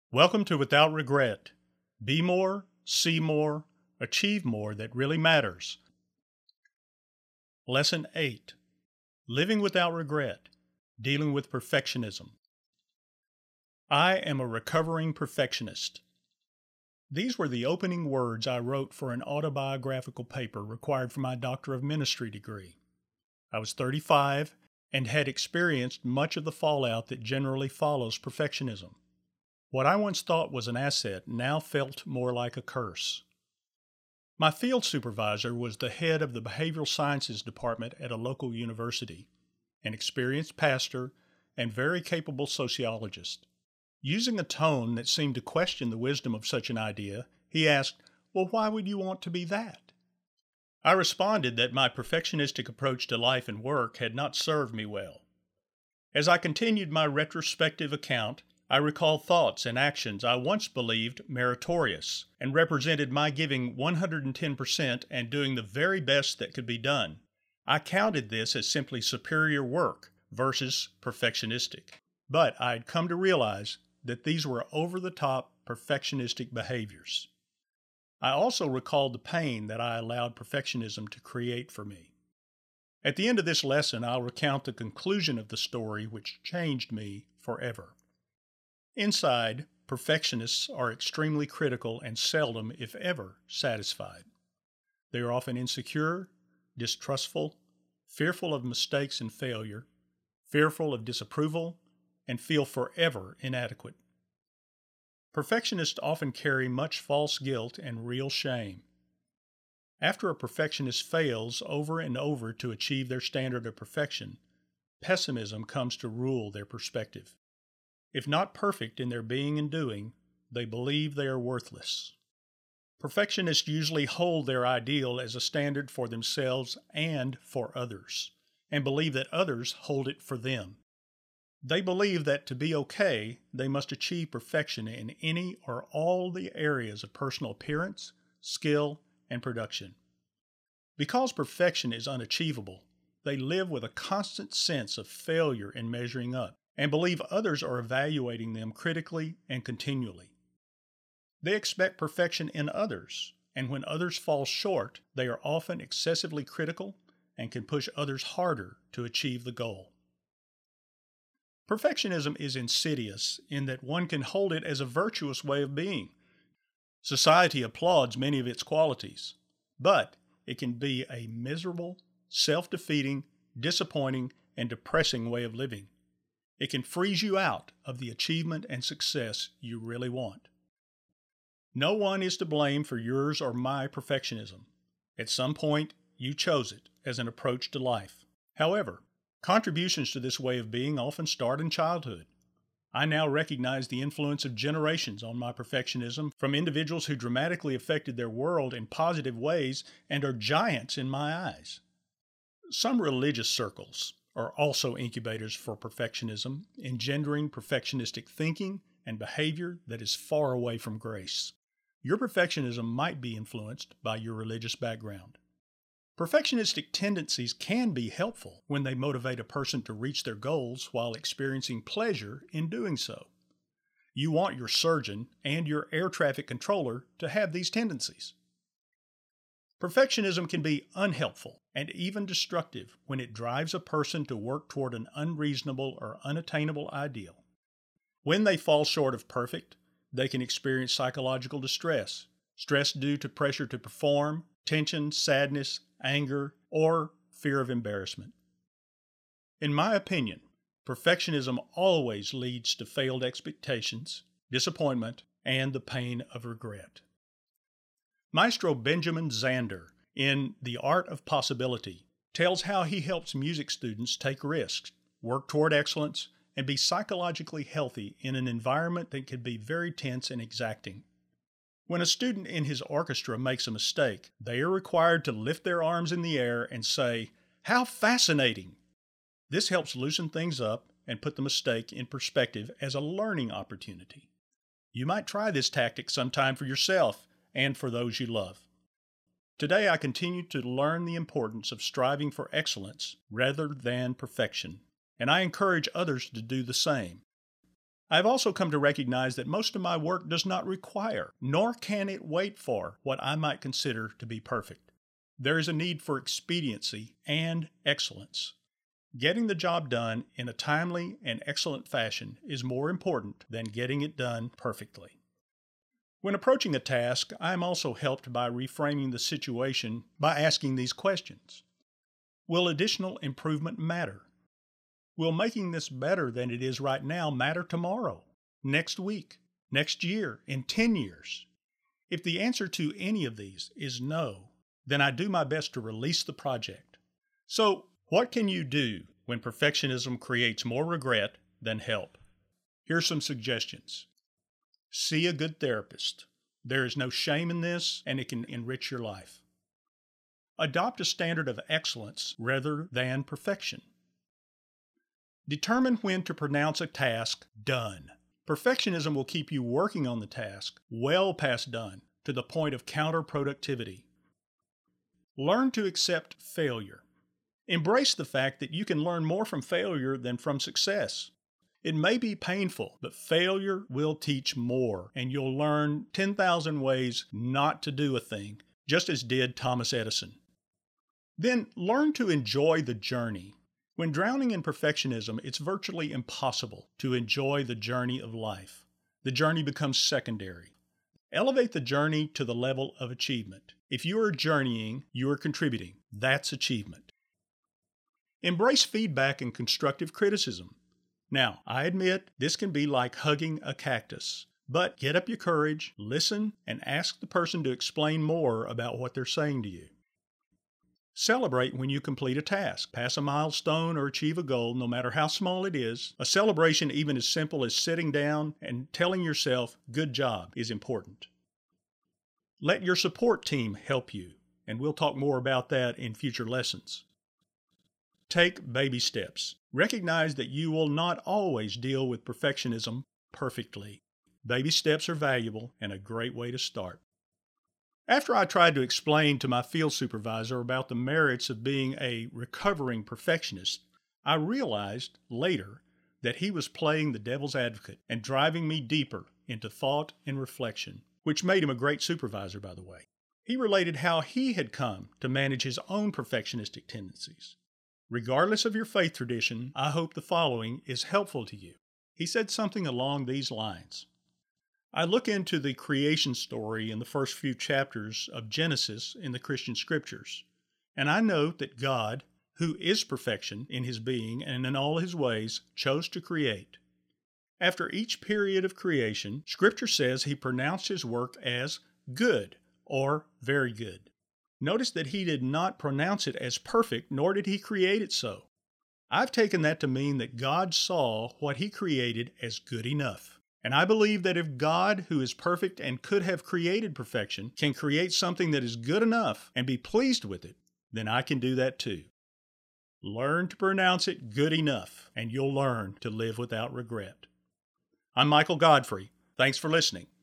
Welcome to Without Regret. Be more, see more, achieve more that really matters. Lesson 8. Living Without Regret. Dealing with Perfectionism. I am a recovering perfectionist. These were the opening words I wrote for an autobiographical paper required for my Doctor of Ministry degree. I was 35 and had experienced much of the fallout that generally follows perfectionism. What I once thought was an asset now felt more like a curse. My field supervisor was the head of the behavioral sciences department at a local university, an experienced pastor, and very capable sociologist. Using a tone that seemed to question the wisdom of such an idea, he asked, "Well, why would you want to be that?" I responded that my perfectionistic approach to life and work had not served me well. As I continued my retrospective account, I recalled thoughts and actions I once believed meritorious and represented my giving 110% and doing the very best that could be done. I counted this as simply superior work versus perfectionistic. But I had come to realize that these were over-the-top perfectionistic behaviors. I also recalled the pain that I allowed perfectionism to create for me. At the end of this lesson, I'll recount the conclusion of the story which changed me forever. Inside, perfectionists are extremely critical and seldom, if ever, satisfied. They are often insecure, distrustful, fearful of mistakes and failure, fearful of disapproval, and feel forever inadequate. Perfectionists often carry much false guilt and real shame. After a perfectionist fails over and over to achieve their standard of perfection, pessimism comes to rule their perspective. If not perfect in their being and doing, they believe they are worthless. Perfectionists usually hold their ideal as a standard for themselves and for others, and believe that others hold it for them. They believe that to be okay, they must achieve perfection in any or all the areas of personal appearance, skill, and production. Because perfection is unachievable, they live with a constant sense of failure in measuring up, and believe others are evaluating them critically and continually. They expect perfection in others, and when others fall short, they are often excessively critical and can push others harder to achieve the goal. Perfectionism is insidious in that one can hold it as a virtuous way of being. Society applauds many of its qualities, but it can be a miserable, self-defeating, disappointing, and depressing way of living. It can freeze you out of the achievement and success you really want. No one is to blame for yours or my perfectionism. At some point, you chose it as an approach to life. However, contributions to this way of being often start in childhood. I now recognize the influence of generations on my perfectionism from individuals who dramatically affected their world in positive ways and are giants in my eyes. Some religious circles are also incubators for perfectionism, engendering perfectionistic thinking and behavior that is far away from grace. Your perfectionism might be influenced by your religious background. Perfectionistic tendencies can be helpful when they motivate a person to reach their goals while experiencing pleasure in doing so. You want your surgeon and your air traffic controller to have these tendencies. Perfectionism can be unhelpful and even destructive when it drives a person to work toward an unreasonable or unattainable ideal. When they fall short of perfect, they can experience psychological distress, stress due to pressure to perform, tension, sadness, anger, or fear of embarrassment. In my opinion, perfectionism always leads to failed expectations, disappointment, and the pain of regret. Maestro Benjamin Zander, in The Art of Possibility, tells how he helps music students take risks, work toward excellence, and be psychologically healthy in an environment that can be very tense and exacting. When a student in his orchestra makes a mistake, they are required to lift their arms in the air and say, "How fascinating!" This helps loosen things up and put the mistake in perspective as a learning opportunity. You might try this tactic sometime for yourself and for those you love. Today, I continue to learn the importance of striving for excellence rather than perfection, and I encourage others to do the same. I've also come to recognize that most of my work does not require, nor can it wait for, what I might consider to be perfect. There is a need for expediency and excellence. Getting the job done in a timely and excellent fashion is more important than getting it done perfectly. When approaching a task, I am also helped by reframing the situation by asking these questions. Will additional improvement matter? Will making this better than it is right now matter tomorrow, next week, next year, in 10 years? If the answer to any of these is no, then I do my best to release the project. So, what can you do when perfectionism creates more regret than help? Here's some suggestions. See a good therapist. There is no shame in this, and it can enrich your life. Adopt a standard of excellence rather than perfection. Determine when to pronounce a task done. Perfectionism will keep you working on the task well past done, to the point of counterproductivity. Learn to accept failure. Embrace the fact that you can learn more from failure than from success. It may be painful, but failure will teach more, and you'll learn 10,000 ways not to do a thing, just as did Thomas Edison. Then learn to enjoy the journey. When drowning in perfectionism, it's virtually impossible to enjoy the journey of life. The journey becomes secondary. Elevate the journey to the level of achievement. If you are journeying, you are contributing. That's achievement. Embrace feedback and constructive criticism. Now, I admit this can be like hugging a cactus, but get up your courage, listen, and ask the person to explain more about what they're saying to you. Celebrate when you complete a task, pass a milestone, or achieve a goal, no matter how small it is. A celebration even as simple as sitting down and telling yourself, "Good job," is important. Let your support team help you, and we'll talk more about that in future lessons. Take baby steps. Recognize that you will not always deal with perfectionism perfectly. Baby steps are valuable and a great way to start. After I tried to explain to my field supervisor about the merits of being a recovering perfectionist, I realized later that he was playing the devil's advocate and driving me deeper into thought and reflection, which made him a great supervisor, by the way. He related how he had come to manage his own perfectionistic tendencies. Regardless of your faith tradition, I hope the following is helpful to you. He said something along these lines. I look into the creation story in the first few chapters of Genesis in the Christian scriptures, and I note that God, who is perfection in his being and in all his ways, chose to create. After each period of creation, Scripture says he pronounced his work as good or very good. Notice that he did not pronounce it as perfect, nor did he create it so. I've taken that to mean that God saw what he created as good enough. And I believe that if God, who is perfect and could have created perfection, can create something that is good enough and be pleased with it, then I can do that too. Learn to pronounce it good enough, and you'll learn to live without regret. I'm Michael Godfrey. Thanks for listening.